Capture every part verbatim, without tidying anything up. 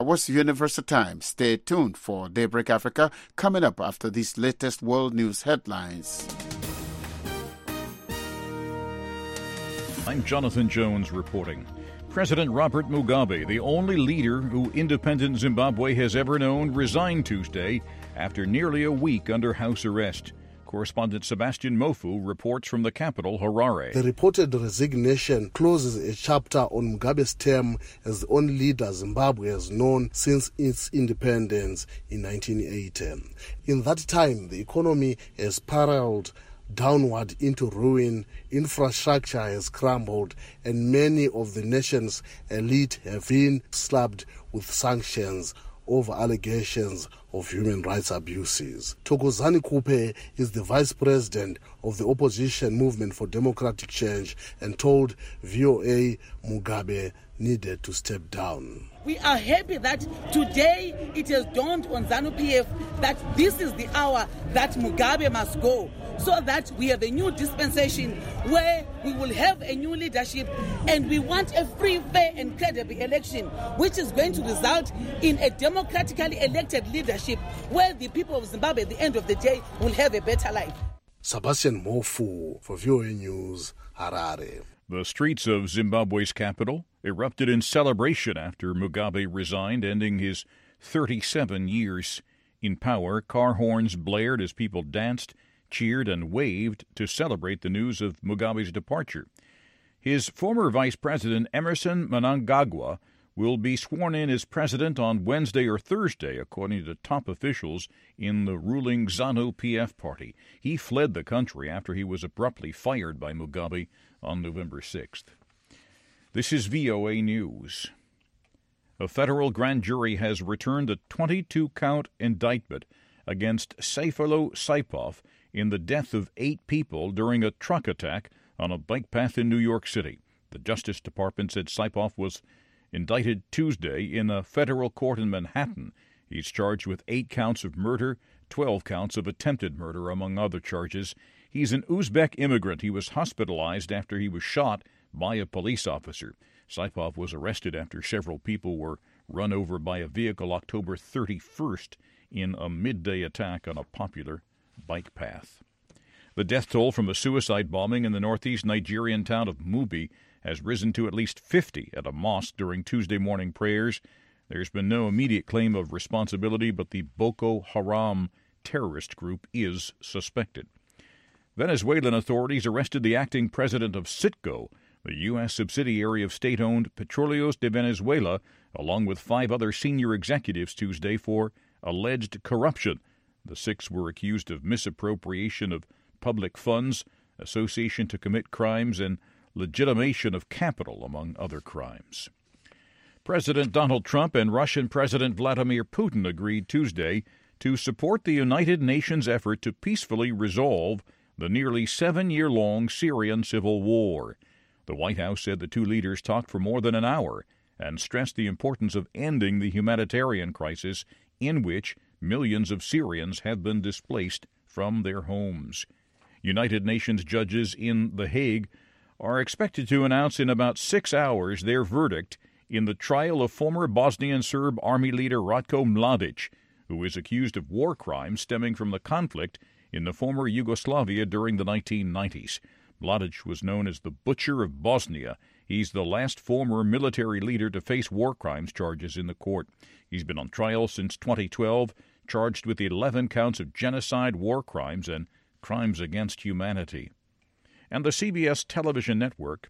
Was Universal Time. Stay tuned for Daybreak Africa coming up after these latest world news headlines. I'm Jonathan Jones reporting. President Robert Mugabe, the only leader who independent Zimbabwe has ever known, resigned Tuesday after nearly a week under house arrest. Correspondent Sebastian Mofu reports from the capital, Harare. The reported resignation closes a chapter on Mugabe's term as the only leader Zimbabwe has known since its independence in nineteen eighty. In that time, the economy has spiraled downward into ruin, infrastructure has crumbled, and many of the nation's elite have been slapped with sanctions over allegations of human rights abuses. Thokozani Kupe is the vice president of the opposition movement for democratic change and told V O A Mugabe needed to step down. We are happy that today it has dawned on ZANU-P F that this is the hour that Mugabe must go, so that we have a new dispensation where we will have a new leadership, and we want a free, fair and credible election, which is going to result in a democratically elected leadership where the people of Zimbabwe at the end of the day will have a better life. Sebastian Mofu for V O A News, Harare. The streets of Zimbabwe's capital erupted in celebration after Mugabe resigned, ending his thirty-seven years in power. Car horns blared as people danced, cheered, and waved to celebrate the news of Mugabe's departure. His former vice president, Emmerson Mnangagwa, will be sworn in as president on Wednesday or Thursday, according to top officials in the ruling ZANU-P F party. He fled the country after he was abruptly fired by Mugabe on November sixth. This is V O A News. A federal grand jury has returned a twenty-two count indictment against Sayfullo Saipov in the death of eight people during a truck attack on a bike path in New York City. The Justice Department said Saipov was indicted Tuesday in a federal court in Manhattan. He's charged with eight counts of murder, twelve counts of attempted murder, among other charges. He's an Uzbek immigrant. He was hospitalized after he was shot by a police officer. Saipov was arrested after several people were run over by a vehicle October thirty-first in a midday attack on a popular bike path. The death toll from a suicide bombing in the northeast Nigerian town of Mubi has risen to at least fifty at a mosque during Tuesday morning prayers. There's been no immediate claim of responsibility, but the Boko Haram terrorist group is suspected. Venezuelan authorities arrested the acting president of Citgo, the U S subsidiary of state-owned Petróleos de Venezuela, along with five other senior executives Tuesday for alleged corruption. The six were accused of misappropriation of public funds, association to commit crimes, and legitimation of capital, among other crimes. President Donald Trump and Russian President Vladimir Putin agreed Tuesday to support the United Nations effort to peacefully resolve the nearly seven-year-long Syrian civil war. The White House said the two leaders talked for more than an hour and stressed the importance of ending the humanitarian crisis in which millions of Syrians have been displaced from their homes. United Nations judges in The Hague are expected to announce in about six hours their verdict in the trial of former Bosnian Serb army leader Ratko Mladic, who is accused of war crimes stemming from the conflict in the former Yugoslavia during the nineteen nineties. Mladic was known as the Butcher of Bosnia. He's the last former military leader to face war crimes charges in the court. He's been on trial since twenty twelve, charged with eleven counts of genocide, war crimes, and crimes against humanity. And the C B S television network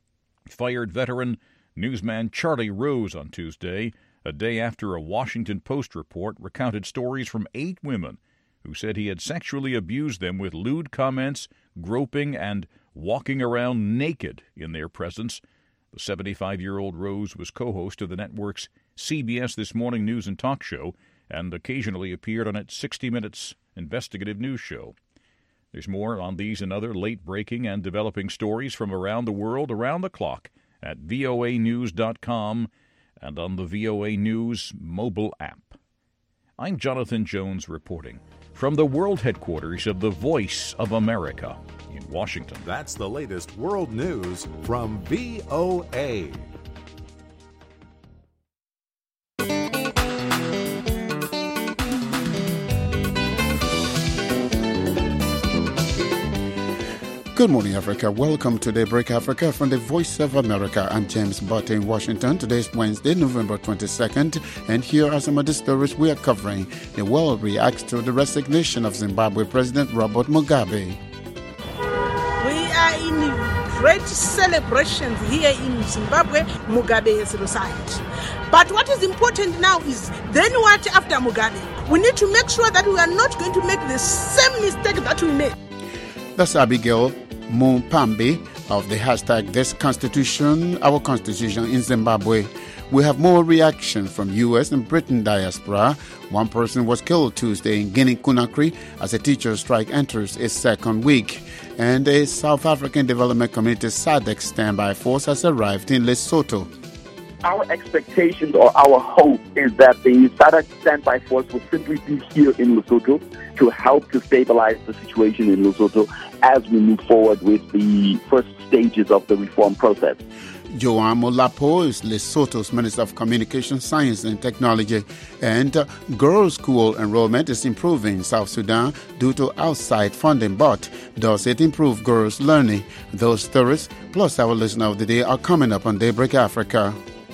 fired veteran newsman Charlie Rose on Tuesday, a day after a Washington Post report recounted stories from eight women who said he had sexually abused them with lewd comments, groping, and walking around naked in their presence. The seventy-five-year-old Rose was co-host of the network's C B S This Morning news and talk show and occasionally appeared on its sixty minutes investigative news show. There's more on these and other late-breaking and developing stories from around the world around the clock at V O A news dot com and on the V O A News mobile app. I'm Jonathan Jones reporting from the world headquarters of the Voice of America in Washington. That's the latest world news from V O A. Good morning, Africa. Welcome to Daybreak Africa from the Voice of America. I'm James Butte in Washington. Today is Wednesday, November twenty-second, and here are some of the stories we are covering. The world reacts to the resignation of Zimbabwe President Robert Mugabe. We are in great celebrations here in Zimbabwe. Mugabe has resigned. But what is important now is then what after Mugabe? We need to make sure that we are not going to make the same mistake that we made. That's Abigail Mupambi of the hashtag This Constitution, Our Constitution in Zimbabwe. We have more reaction from U S and Britain diaspora. One person was killed Tuesday in Guinea-Conakry as a teacher strike enters its second week. And a South African Development Community S A D C standby force has arrived in Lesotho. Our expectations or our hope is that the S A D C standby force will simply be here in Lesotho to help to stabilize the situation in Lesotho as we move forward with the first stages of the reform process. Joan Molapo is Lesotho's Minister of Communication, Science and Technology. And uh, girls' school enrollment is improving in South Sudan due to outside funding. But does it improve girls' learning? Those stories, plus our listener of the day, are coming up on Daybreak Africa.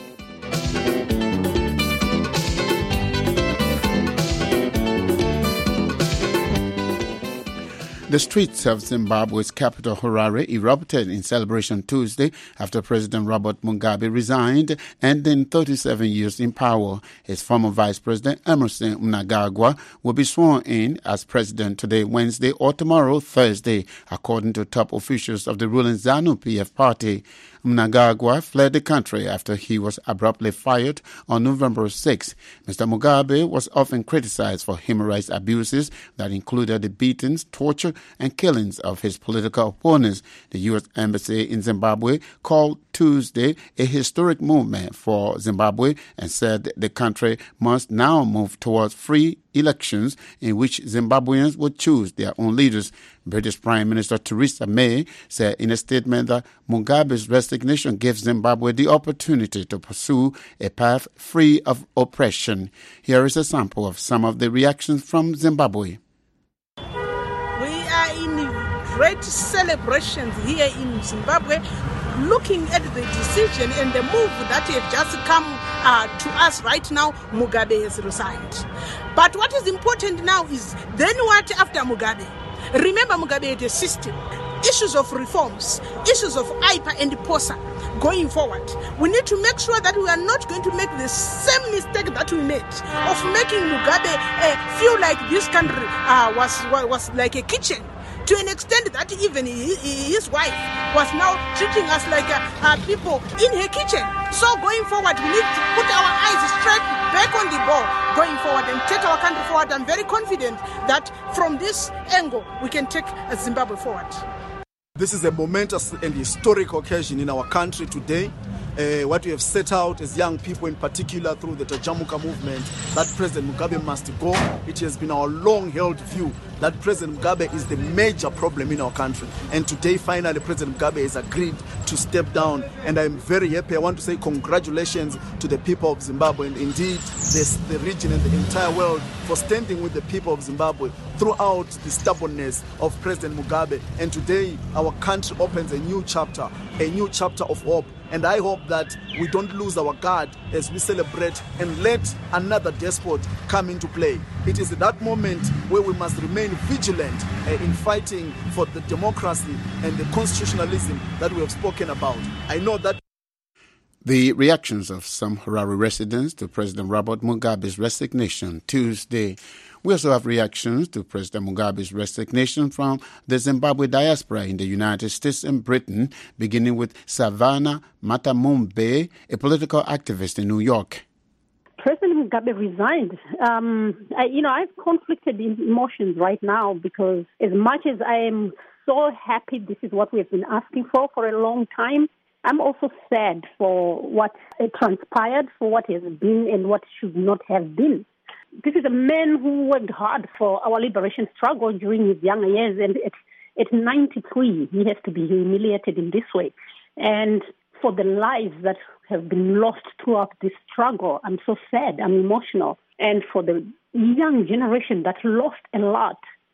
The streets of Zimbabwe's capital, Harare, erupted in celebration Tuesday after President Robert Mugabe resigned, ending thirty-seven years in power. His former Vice President, Emmerson Mnangagwa, will be sworn in as president today, Wednesday, or tomorrow, Thursday, according to top officials of the ruling ZANU-P F party. Mnangagwa fled the country after he was abruptly fired on November sixth. Mister Mugabe was often criticized for human rights abuses that included the beatings, torture, and killings of his political opponents. The U S Embassy in Zimbabwe called Tuesday a historic movement for Zimbabwe and said the country must now move towards free elections in which Zimbabweans would choose their own leaders. British Prime Minister Theresa May said in a statement that Mugabe's resignation gives Zimbabwe the opportunity to pursue a path free of oppression. Here is a sample of some of the reactions from Zimbabwe. We are in great celebrations here in Zimbabwe, looking at the decision and the move that have just come uh, to us right now. Mugabe has resigned. But what is important now is then what after Mugabe? Remember, Mugabe had a system, issues of reforms, issues of I P A and POSA going forward. We need to make sure that we are not going to make the same mistake that we made of making Mugabe uh, feel like this country uh, was, was like a kitchen, to an extent that even his wife was now treating us like uh, uh, people in her kitchen. So going forward, we need to put our eyes straight back on the ball going forward and take our country forward. I'm very confident that from this angle, we can take Zimbabwe forward. This is a momentous and historic occasion in our country today. Uh, what we have set out as young people, in particular through the Tajamuka movement, that President Mugabe must go. It has been our long-held view that President Mugabe is the major problem in our country. And today, finally, President Mugabe has agreed to step down. And I'm very happy. I want to say congratulations to the people of Zimbabwe and indeed this, the region and the entire world for standing with the people of Zimbabwe throughout the stubbornness of President Mugabe. And today, our country opens a new chapter, a new chapter of hope. And I hope that we don't lose our guard as we celebrate and let another despot come into play. It is at that moment where we must remain vigilant uh, in fighting for the democracy and the constitutionalism that we have spoken about. I know that the reactions of some Harare residents to President Robert Mugabe's resignation Tuesday. We also have reactions to President Mugabe's resignation from the Zimbabwe diaspora in the United States and Britain, beginning with Savannah Matamumbe, a political activist in New York. President Mugabe resigned. Um, I, you know, I have conflicted emotions right now because as much as I am so happy this is what we have been asking for for a long time, I'm also sad for what transpired, for what has been and what should not have been. This is a man who worked hard for our liberation struggle during his younger years, and at, at ninety-three, he has to be humiliated in this way. And for the lives that have been lost throughout this struggle, I'm so sad, I'm emotional. And for the young generation that lost a lot,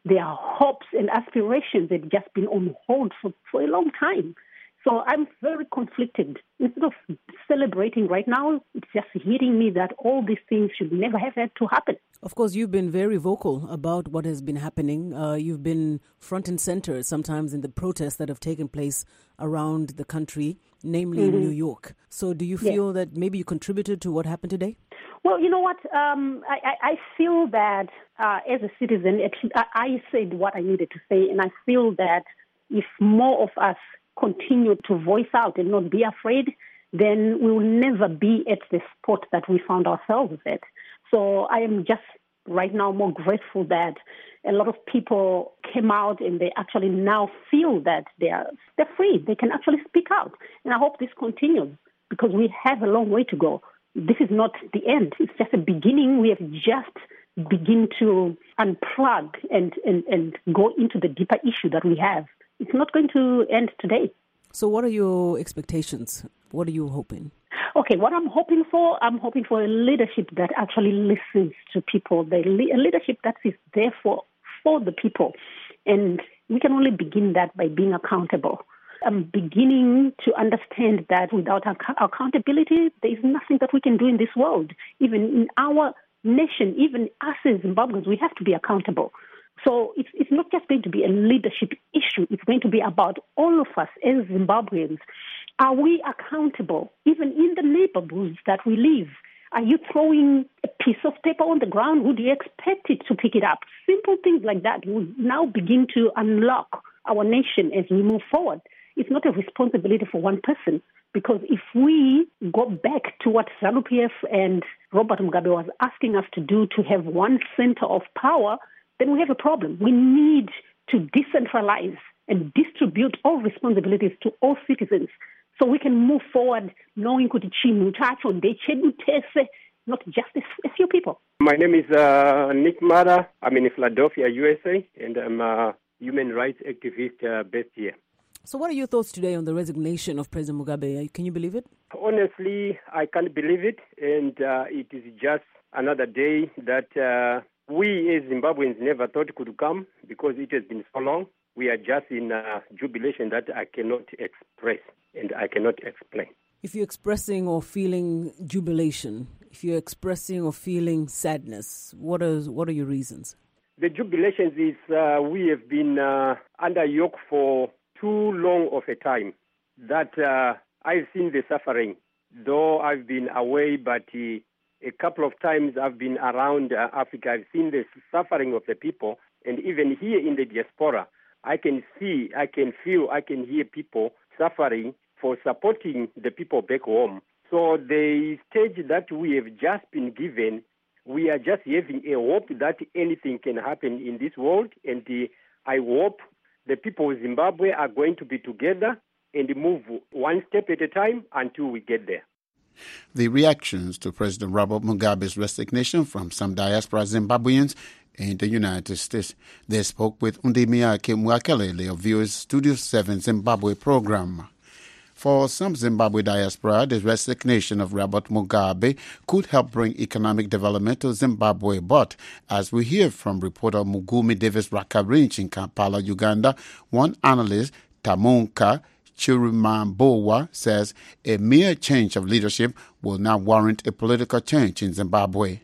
their hopes and aspirations had just been on hold for, for a long time. So I'm very conflicted. Instead of celebrating right now, it's just hitting me that all these things should never have had to happen. Of course, you've been very vocal about what has been happening. Uh, you've been front and center sometimes in the protests that have taken place around the country, namely mm-hmm. in New York. So do you feel yeah. that maybe you contributed to what happened today? Well, you know what? Um, I, I feel that uh, as a citizen, I said what I needed to say, and I feel that if more of us continue to voice out and not be afraid, then we will never be at the spot that we found ourselves at. So I am just right now more grateful that a lot of people came out and they actually now feel that they are they're free. They can actually speak out. And I hope this continues because we have a long way to go. This is not the end. It's just a beginning. We have just begin to unplug and, and, and go into the deeper issue that we have. It's not going to end today. So what are your expectations? What are you hoping? Okay, what I'm hoping for, I'm hoping for a leadership that actually listens to people, the a leadership that is there for, for the people. And we can only begin that by being accountable. I'm beginning to understand that without ac- accountability, there is nothing that we can do in this world. Even in our nation, even us as Zimbabweans, we have to be accountable. So it's, it's not just going to be a leadership issue. It's going to be about all of us as Zimbabweans. Are we accountable, even in the neighborhoods that we live? Are you throwing a piece of paper on the ground? Would you expect it to pick it up? Simple things like that will now begin to unlock our nation as we move forward. It's not a responsibility for one person, because if we go back to what ZANU-P F and Robert Mugabe was asking us to do, to have one center of power, then we have a problem. We need to decentralize and distribute all responsibilities to all citizens so we can move forward knowing kuti chinhu chacho ndechedu tese, not just a few people. My name is uh, Nick Mara. I'm in Philadelphia, U S A, and I'm a human rights activist uh, based here. So what are your thoughts today on the resignation of President Mugabe? Can you believe it? Honestly, I can't believe it, and uh, it is just another day that uh, we as Zimbabweans never thought could come, because it has been so long. We are just in uh, jubilation that I cannot express and I cannot explain. If you're expressing or feeling jubilation, if you're expressing or feeling sadness, what are, what are your reasons? The jubilation is uh, we have been uh, under yoke for too long of a time, that uh, I've seen the suffering, though I've been away, but uh, a couple of times I've been around uh, Africa. I've seen the suffering of the people, and even here in the diaspora, I can see, I can feel, I can hear people suffering for supporting the people back home. So the stage that we have just been given, we are just having a hope that anything can happen in this world, and uh, I hope the people of Zimbabwe are going to be together and move one step at a time until we get there. The reactions to President Robert Mugabe's resignation from some diaspora Zimbabweans in the United States. They spoke with Undimiake Mwakelele of V O A's Studio seven Zimbabwe program. For some Zimbabwe diaspora, the resignation of Robert Mugabe could help bring economic development to Zimbabwe. But as we hear from reporter Mugumi Davis Rakarinch in Kampala, Uganda, one analyst, Tamunka Chirimambowa, says a mere change of leadership will not warrant a political change in Zimbabwe.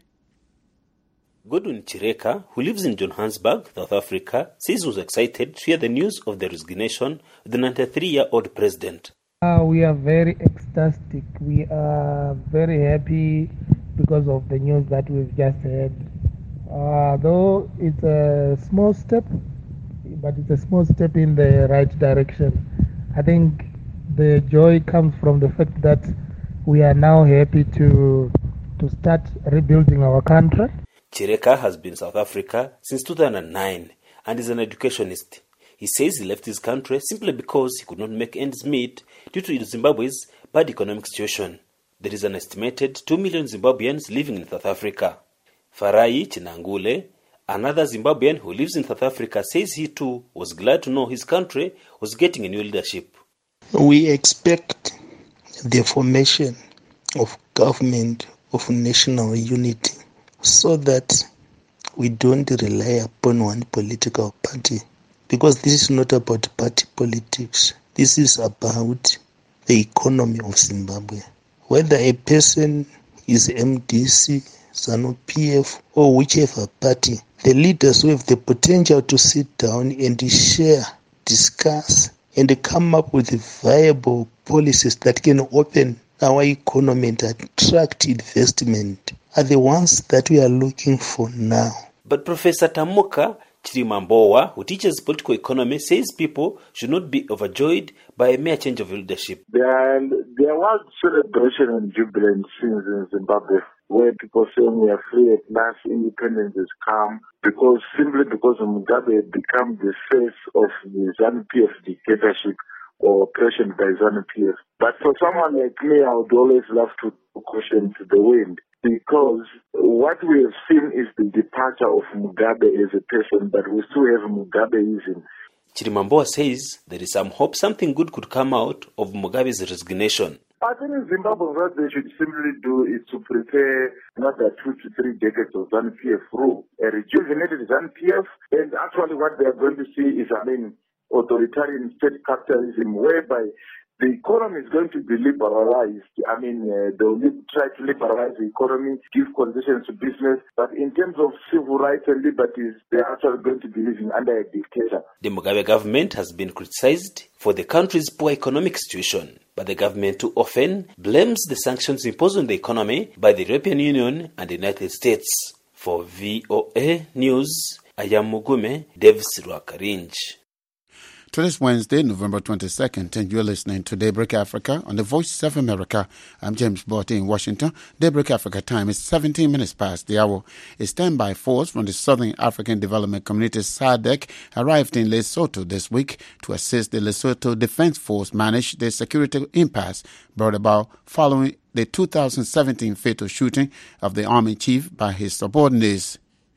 Godwin Chireka, who lives in Johannesburg, South Africa, says he was excited to hear the news of the resignation of the ninety-three-year-old president. Uh, we are very ecstatic. We are very happy because of the news that we've just heard. Uh, though it's a small step, but it's a small step in the right direction. I think the joy comes from the fact that we are now happy to to start rebuilding our country. Chireka has been in South Africa since two thousand nine and is an educationist. He says he left his country simply because he could not make ends meet due to Zimbabwe's bad economic situation. There is an estimated two million Zimbabweans living in South Africa. Farai Chinangule, another Zimbabwean who lives in South Africa, says he too was glad to know his country was getting a new leadership. We expect the formation of government of national unity so that we don't rely upon one political party, because this is not about party politics. This is about the economy of Zimbabwe. Whether a person is M D C, ZANU-P F, or whichever party, the leaders who have the potential to sit down and share, discuss, and come up with viable policies that can open our economy and attract investment are the ones that we are looking for now. But Professor Tamuka Chirimambowa, who teaches political economy, says people should not be overjoyed by a mere change of leadership. There, there was celebration and jubilant scenes in Zimbabwe where people saying we are free at last, independence has come, because simply because Mugabe had become the face of the ZANU-P F dictatorship or oppression by ZANU-P F. But for someone like me, I would always love to caution to the wind, because what we have seen is the departure of Mugabe as a person, but we still have Mugabeism. Chirimambowa says there is some hope something good could come out of Mugabe's resignation. I think in Zimbabwe what they should simply do is to prepare another two to three decades of ZANU-P F rule, a rejuvenated ZANU-P F, and actually what they are going to see is, I mean, authoritarian state capitalism, whereby the economy is going to be liberalized. I mean, uh, they'll try to liberalize the economy, give concessions to business, but in terms of civil rights and liberties, they're actually going to be living under a dictator. The Mugabe government has been criticized for the country's poor economic situation, but the government too often blames the sanctions imposed on the economy by the European Union and the United States. For V O A News, I am Mugume Davis Rwakarinj. Today's Wednesday, November twenty-second, and you're listening to Daybreak Africa on the Voice of America. I'm James Botti in Washington. Daybreak Africa time is seventeen minutes past the hour. A standby force from the Southern African Development Community S A D C arrived in Lesotho this week to assist the Lesotho Defense Force manage the security impasse brought about following the two thousand seventeen fatal shooting of the army chief by his subordinates.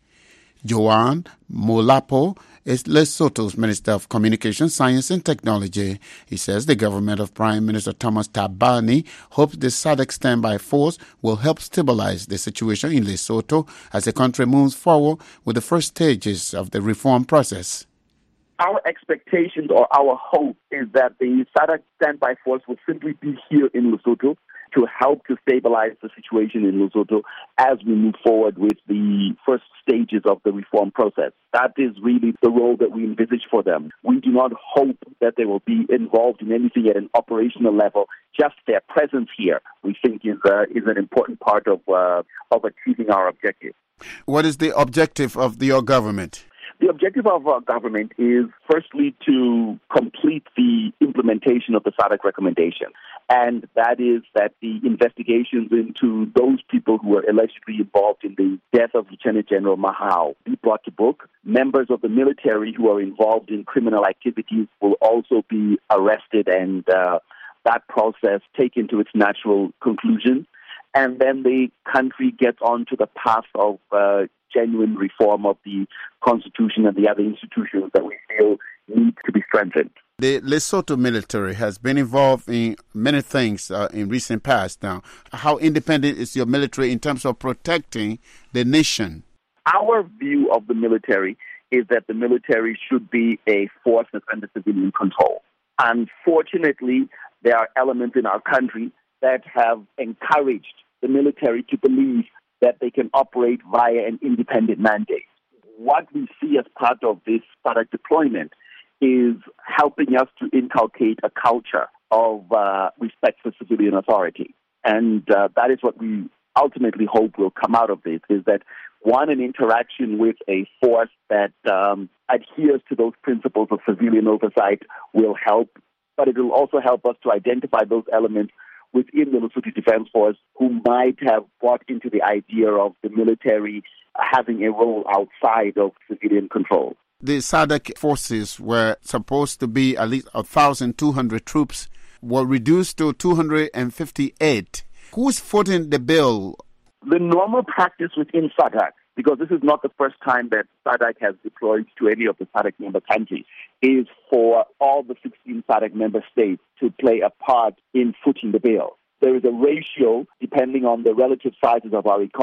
Joan Molapo is Lesotho's Minister of Communication, Science and Technology. He says the government of Prime Minister Thomas Thabane hopes the S A D C standby force will help stabilize the situation in Lesotho as the country moves forward with the first stages of the reform process. Our expectations or our hope is that the S A D C standby force will simply be here in Lesotho to help to stabilize the situation in Lesotho as we move forward with the first stages of the reform process. That is really the role that we envisage for them. We do not hope that they will be involved in anything at an operational level. Just their presence here, we think, is uh, is an important part of uh, of achieving our objective. What is the objective of the, your government? The objective of our government is, firstly, to complete the implementation of the S A D C recommendation. And that is that the investigations into those people who were allegedly involved in the death of Lieutenant General Mahao be brought to book. Members of the military who are involved in criminal activities will also be arrested, and uh, that process taken to its natural conclusion. And then the country gets on to the path of uh, genuine reform of the Constitution and the other institutions that we feel need to be strengthened. The Lesotho military has been involved in many things uh, in recent past now. How independent is your military in terms of protecting the nation? Our view of the military is that the military should be a force that's under civilian control. Unfortunately, there are elements in our country that have encouraged the military to believe that they can operate via an independent mandate. What we see as part of this S A D C deployment is helping us to inculcate a culture of uh, respect for civilian authority. And uh, that is what we ultimately hope will come out of this, is that, one, an interaction with a force that um, adheres to those principles of civilian oversight will help, but it will also help us to identify those elements within the Lesotho Defense Force who might have bought into the idea of the military having a role outside of civilian control. The S A D C forces were supposed to be at least one thousand two hundred troops, were reduced to two hundred fifty-eight. Who's footing the bill? The normal practice within S A D C, because this is not the first time that S A D C has deployed to any of the S A D C member countries, is for all the sixteen S A D C member states to play a part in footing the bill. There is a ratio, depending on the relative sizes of our economy,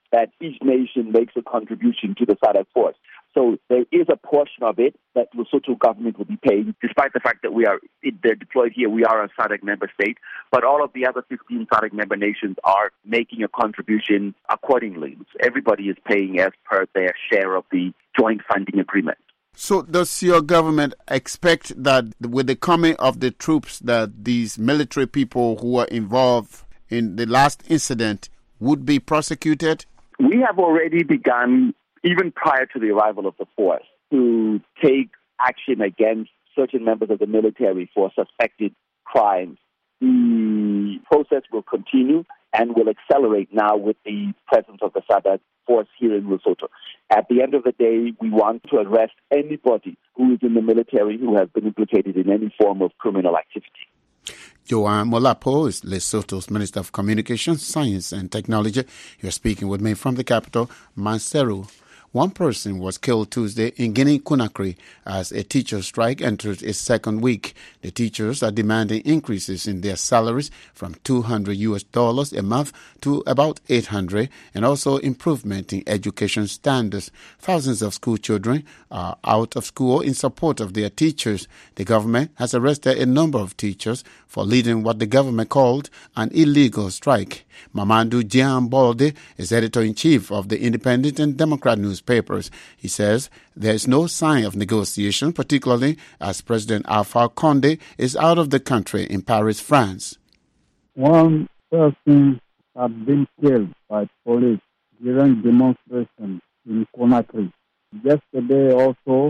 that each nation makes a contribution to the SADC force. So there is a portion of it that the Lesotho government will be paying, despite the fact that we are they're deployed here. We are a SADC member state, but all of the other fifteen SADC member nations are making a contribution accordingly. Everybody is paying as per their share of the joint funding agreement. So does your government expect that with the coming of the troops that these military people who were involved in the last incident would be prosecuted? We have already begun, even prior to the arrival of the force, to take action against certain members of the military for suspected crimes. The process will continue and will accelerate now with the presence of the SADC force here in Lesotho. At the end of the day, we want to arrest anybody who is in the military who has been implicated in any form of criminal activity. Joan Molapo is Lesotho's Minister of Communications, Science and Technology. You're speaking with me from the capital, Maseru. One person was killed Tuesday in Guinea-Conakry as a teacher strike entered its second week. The teachers are demanding increases in their salaries from two hundred U S dollars a month to about eight hundred, and also improvement in education standards. Thousands of school children are out of school in support of their teachers. The government has arrested a number of teachers for leading what the government called an illegal strike. Mamadou Diambolde is editor-in-chief of the Independent and Democrat newspapers. He says there is no sign of negotiation, particularly as President Alpha Condé is out of the country in Paris, France. One person had been killed by police during demonstration in Conakry. Yesterday also,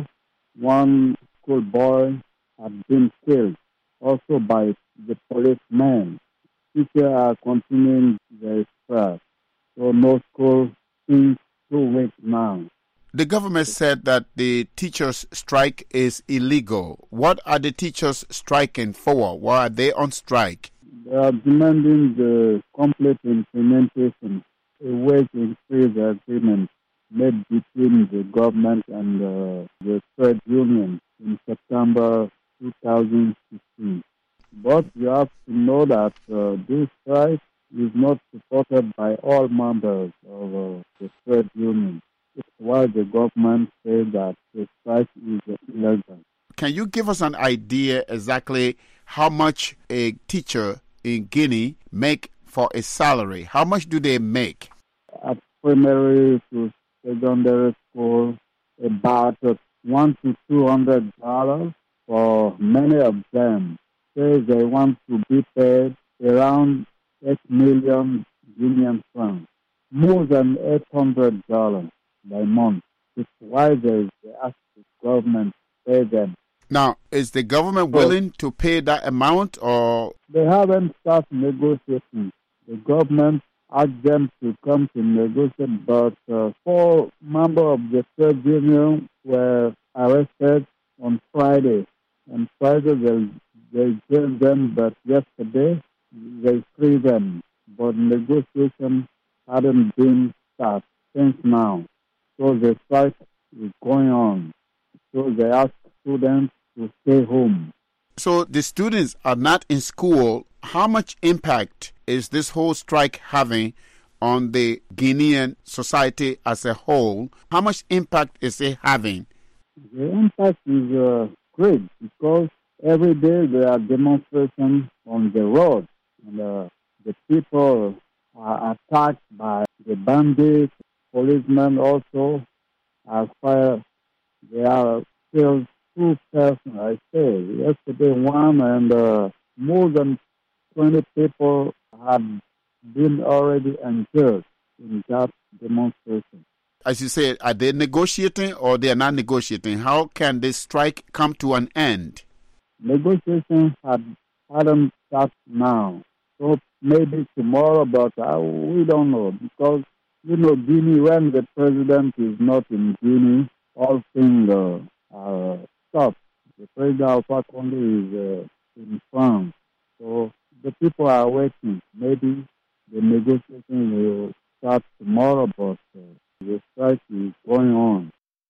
one schoolboy had been killed, also by the policemen. Teachers are continuing their strike, so no school since two weeks now. The government said that the teachers' strike is illegal. What are the teachers striking for? Why are they on strike? They are demanding the complete implementation, a wage increase agreement made between the government and uh, the trade union in September two thousand sixteen. But you have to know that uh, this strike is not supported by all members of uh, the trade union. It's why the government says that the strike is illegal. Can you give us an idea exactly how much a teacher in Guinea make for a salary? How much do they make? At primary to secondary school, about one to two hundred dollars for many of them. Say they want to be paid around eight million Guinean francs, more than eight hundred dollars by month. It's why they ask the government to pay them. Now, is the government willing to pay that amount, or? They haven't started negotiating. The government asked them to come to negotiate, but uh, four members of the trade union were arrested on Friday. On Friday, they, they jailed them, but yesterday, they freed them. But negotiation hadn't been started since now. So the strike is going on. So they ask students to stay home. So the students are not in school. How much impact is this whole strike having on the Guinean society as a whole? How much impact is it having? The impact is uh, great because every day there are demonstrations on the road. And, uh, the people are attacked by the bandits. Policemen also are fired. They are killed two persons, I say. Yesterday, one and uh, more than twenty people had been already injured in that demonstration. As you said, are they negotiating or they are not negotiating? How can this strike come to an end? Negotiations had, hadn't started now. So maybe tomorrow, but uh, we don't know. Because, you know, Guinea, when the president is not in Guinea, all things uh, are stopped. The president Alpha Condé is uh, in France. So the people are waiting. Maybe the negotiation will start tomorrow, but uh, the strike is going on.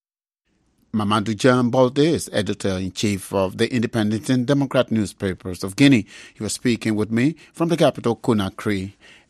Mamadou Diambolde is editor-in-chief of the Independent and Democrat newspapers of Guinea. He was speaking with me from the capital, Conakry.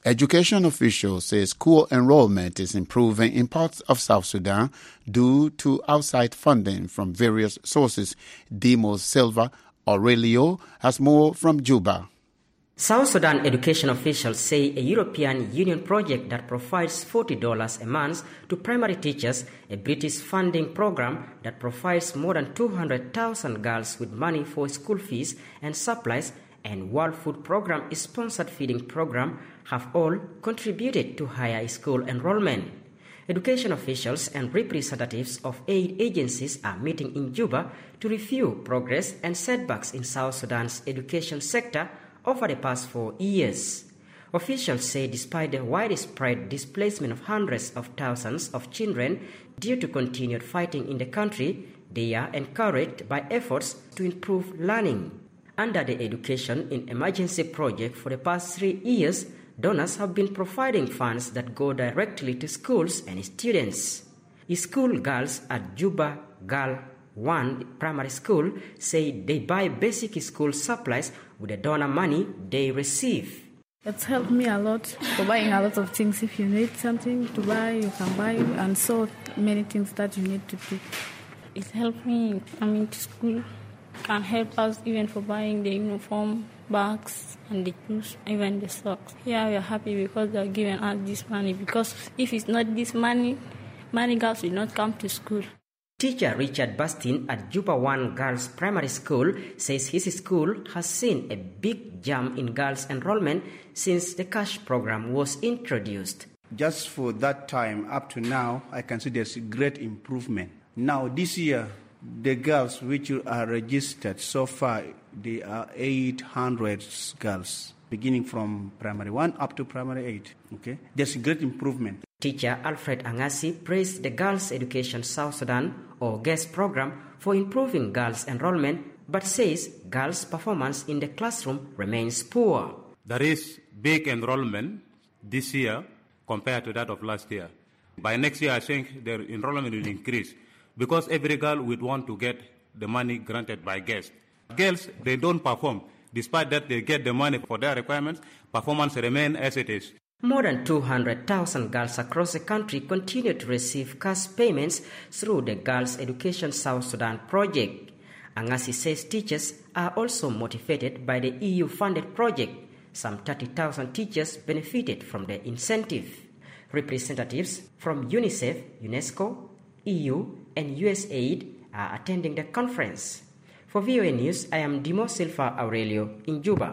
Education officials say school enrollment is improving in parts of South Sudan due to outside funding from various sources. Demos Silva Aurelio has more from Juba. South Sudan education officials say a European Union project that provides forty dollars a month to primary teachers, a British funding program that provides more than two hundred thousand girls with money for school fees and supplies, and World Food Program sponsored feeding program have all contributed to higher school enrollment. Education officials and representatives of aid agencies are meeting in Juba to review progress and setbacks in South Sudan's education sector over the past four years. Officials say despite the widespread displacement of hundreds of thousands of children due to continued fighting in the country, they are encouraged by efforts to improve learning. Under the Education in Emergency project for the past three years, donors have been providing funds that go directly to schools and students. School girls at Juba Girl one primary school say they buy basic school supplies with the donor money they receive. It's helped me a lot for buying a lot of things. If you need something to buy, you can buy, and so many things that you need to do. It helped me coming to school. Can help us even for buying the uniform, bags, and the shoes, even the socks. Yeah, we are happy because they are giving us this money, because if it's not this money, many girls will not come to school. Teacher Richard Bastin at Juba one Girls Primary School says his school has seen a big jump in girls' enrollment since the cash program was introduced. Just for that time up to now, I can see there's a great improvement. Now this year, the girls which are registered so far, they are eight hundred girls, beginning from primary one up to primary eight. Okay, there's a great improvement. Teacher Alfred Angasi praised the Girls Education South Sudan or GES program for improving girls' enrollment, but says girls' performance in the classroom remains poor. There is big enrollment this year compared to that of last year. By next year, I think the enrollment will increase because every girl would want to get the money granted by GES. Girls, they don't perform. Despite that, they get the money for their requirements. Performance remains as it is. More than two hundred thousand girls across the country continue to receive cash payments through the Girls Education South Sudan project. Angasi says teachers are also motivated by the E U-funded project. Some thirty thousand teachers benefited from the incentive. Representatives from UNICEF, UNESCO, E U, and U S A I D are attending the conference. For V O A News, I am Demo Silva Aurelio in Juba.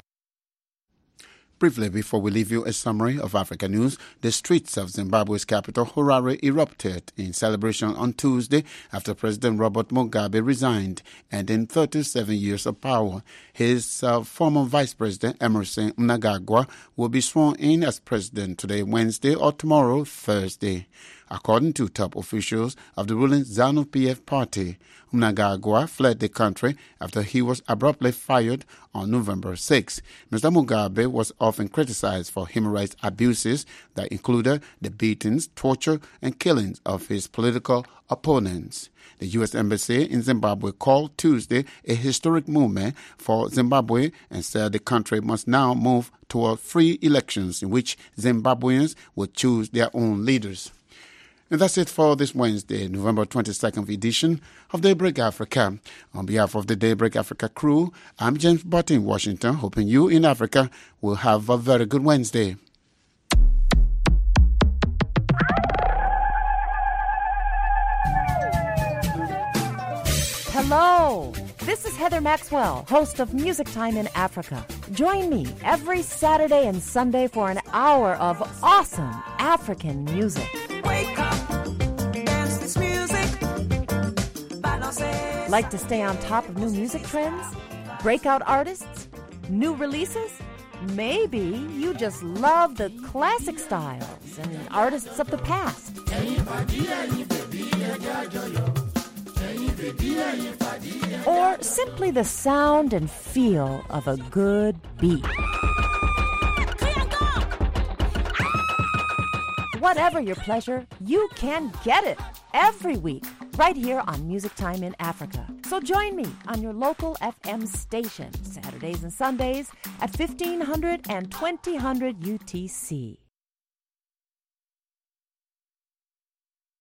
Briefly, before we leave you a summary of Africa news, the streets of Zimbabwe's capital, Harare, erupted in celebration on Tuesday after President Robert Mugabe resigned, ending thirty-seven years of power. His uh, former Vice President, Emerson Mnangagwa, will be sworn in as president today, Wednesday, or tomorrow, Thursday. According to top officials of the ruling ZANU-P F party, Mnangagwa fled the country after he was abruptly fired on November sixth. Mister Mugabe was often criticized for human rights abuses that included the beatings, torture, and killings of his political opponents. The U S Embassy in Zimbabwe called Tuesday a historic movement for Zimbabwe and said the country must now move toward free elections in which Zimbabweans will choose their own leaders. And that's it for this Wednesday, November twenty-second edition of Daybreak Africa. On behalf of the Daybreak Africa crew, I'm James Butt in Washington, hoping you in Africa will have a very good Wednesday. Hello, this is Heather Maxwell, host of Music Time in Africa. Join me every Saturday and Sunday for an hour of awesome African music. Wake up, dance this music. Like to stay on top of new music trends? Breakout artists? New releases? Maybe you just love the classic styles and artists of the past. Or simply the sound and feel of a good beat. Whatever your pleasure, you can get it every week right here on Music Time in Africa. So join me on your local F M station Saturdays and Sundays at fifteen hundred and twenty hundred U T C.